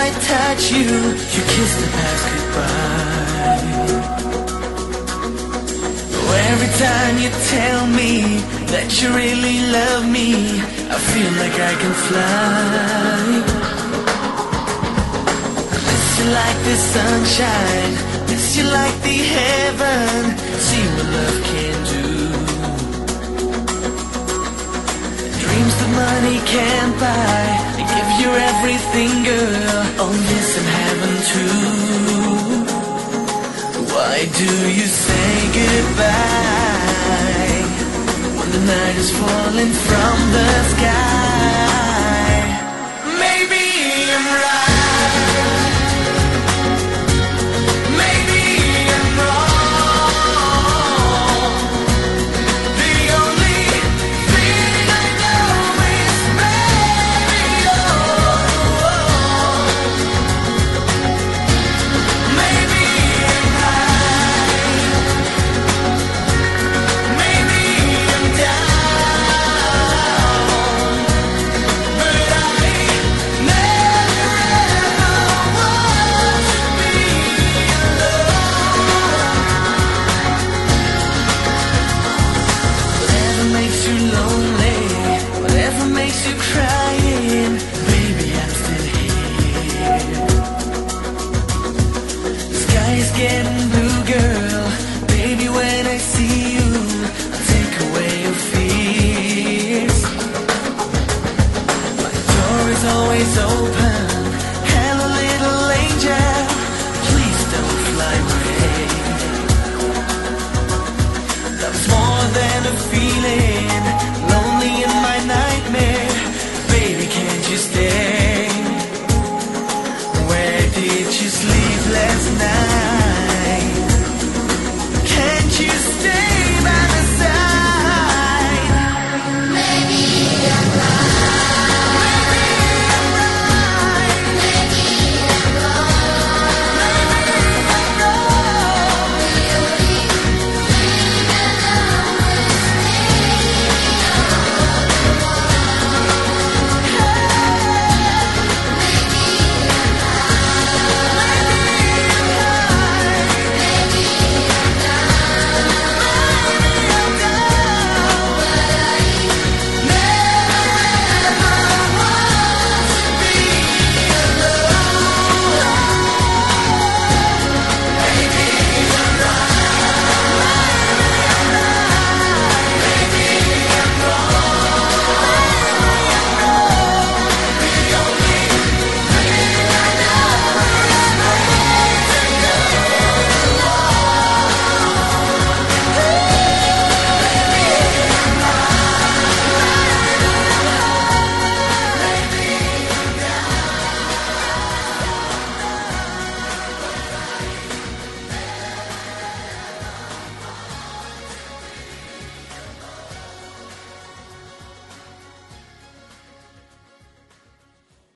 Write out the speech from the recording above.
touch you, you kiss the past goodbye. Oh, every time you tell me that you really love me, I feel like I can fly. Miss you like the sunshine, miss you like the heaven. See what love can do. Dreams that money can't buy, I give you everything, girl. Oh yes, and heaven too. Why do you say goodbye when the night is falling from the sky? Maybe I'm right, maybe I'm wrong. The only thing I know is maybe maybe I'm right, maybe I'm down, but I never ever want to be alone. Whatever makes you lonely, whatever makes you crying, baby, I'm still here. The sky is getting blue, girl. Baby, when I see you, I'll take away your fears. My door is always open. Hello, little angel, please don't fly away. Love's more than a feeling, lonely in my nightmare. Baby, can't you stay? Where did you sleep last night?